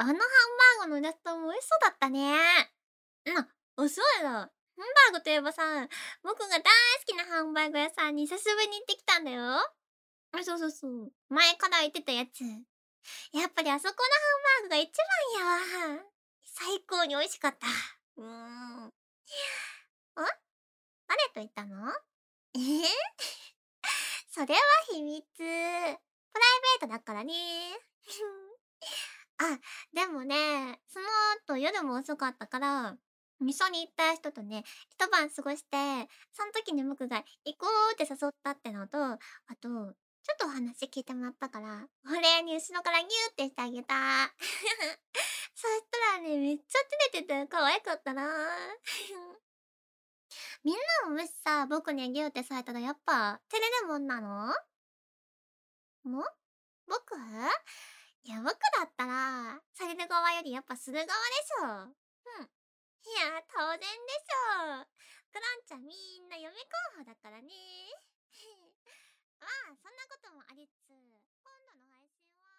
あのハンバーグのイラストも美味しそうだったね。そうやだ。ハンバーグといえばさ、僕が大好きなハンバーグ屋さんに久しぶりに行ってきたんだよ。そうそうそう。前から言ってたやつ。やっぱりあそこのハンバーグが一番やわ。最高に美味しかった。誰と言ったの？えー、それは秘密。プライベートだからね。あ、でもね、その後夜も遅かったから、一緒に行った人とね、一晩過ごして、その時にムクが行こうって誘ったってのと、あと、ちょっとお話聞いてもらったから、お礼に後ろからギューってしてあげた。そしたらね、めっちゃ照れてて可愛かったな。みんなももしさ、僕にギューってされたらやっぱ照れるもんなの？僕？いや、僕だったら、される側よりやっぱする側でしょ。うん。いや、当然でしょ。クランちゃんみんな嫁候補だからね。まあ、そんなこともありつつ、今度の配信は